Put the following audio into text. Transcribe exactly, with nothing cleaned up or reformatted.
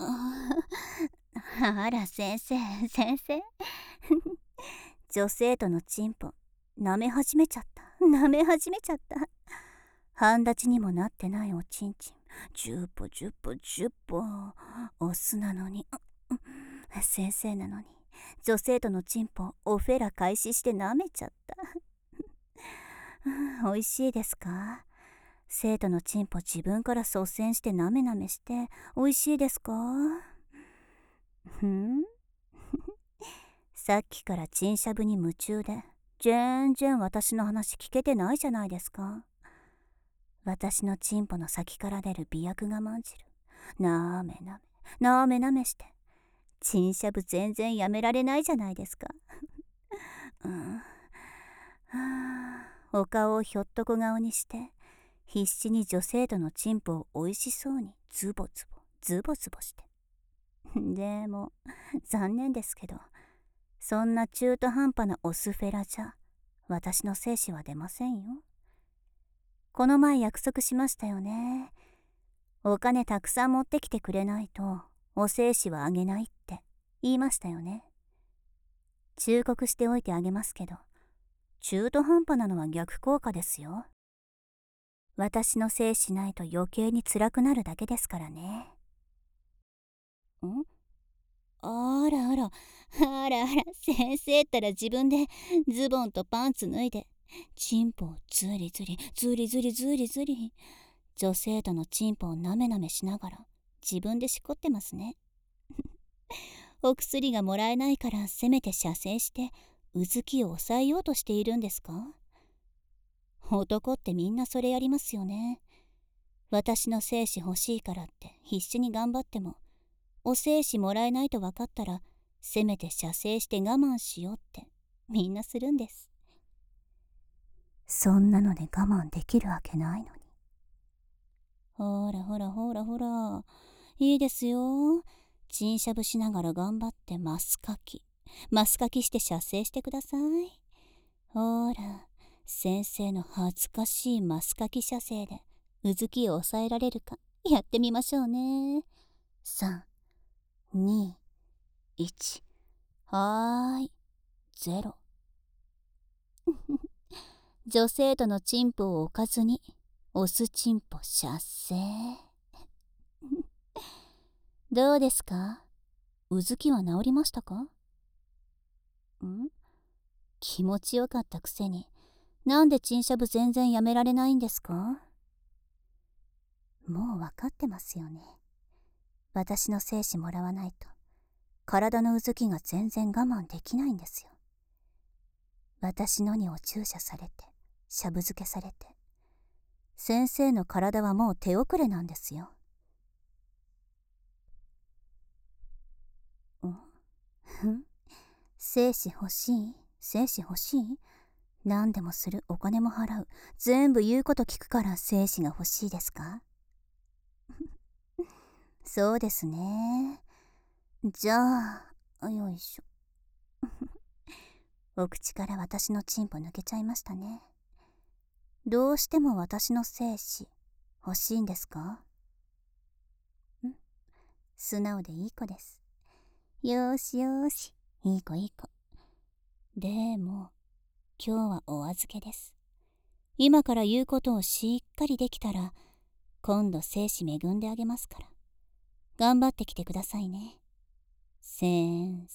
あら先生、先生。女性とのチンポ、舐め始めちゃった。舐め始めちゃった。半立ちにもなってないおちんちん。じゅっぽじゅっぽじゅっぽ。オスなのに、先生なのに、女性とのチンポ、オフェラ開始して舐めちゃった。美味しいですか？生徒のチンポ自分から率先してなめなめして美味しいですか？ふんさっきからチンしゃぶに夢中で全然私の話聞けてないじゃないですか。私のチンポの先から出る美薬がまんじるなめなめなめなめしてチンしゃぶ全然やめられないじゃないですか。うん、はあ、お顔をひょっとこ顔にして必死に女性とのチンポを美味しそうにズボズボズボズボして。でも残念ですけど、そんな中途半端なオスフェラじゃ私の精子は出ませんよ。この前約束しましたよね。お金たくさん持ってきてくれないとお精子はあげないって言いましたよね。忠告しておいてあげますけど、中途半端なのは逆効果ですよ。私の精子ないと余計に辛くなるだけですからね。んあらあら、あらあら、先生ったら自分でズボンとパンツ脱いで、チンポをズリズリ、ズリズリズリズリ、女性とのチンポをなめなめしながら自分でしこってますね。お薬がもらえないからせめて射精してうずきを抑えようとしているんですか？男ってみんなそれやりますよね。私の精子欲しいからって必死に頑張っても、お精子もらえないと分かったらせめて射精して我慢しようってみんなするんです。そんなので我慢できるわけないのに。ほらほらほらほら、いいですよ。チンしゃぶしながら頑張ってマスカキマスカキして射精してください。ほら、先生の恥ずかしいマスカキ射精でうずきを抑えられるかやってみましょうね。さん、に、いち、はーい、ゼロ。女性とのチンポを置かずにオスチンポ射精。どうですか？うずきは治りましたか？ん気持ちよかったくせになんでチンしゃぶ全然やめられないんですか？もう分かってますよね。私の精子もらわないと体のうずきが全然我慢できないんですよ。私のにを注射されてしゃぶ漬けされて、先生の体はもう手遅れなんですよ。んふん精子欲しい精子欲しい何でもする、お金も払う、全部言うこと聞くから精子が欲しいですか？そうですね。じゃあ、よいしょ。お口から私のチンポ抜けちゃいましたね。どうしても私の精子欲しいんですか？ん素直でいい子です。よーしよーし、いい子いい子。でも、今日はお預けです。今から言うことをしっかりできたら、今度精子恵んであげますから。頑張ってきてくださいね。先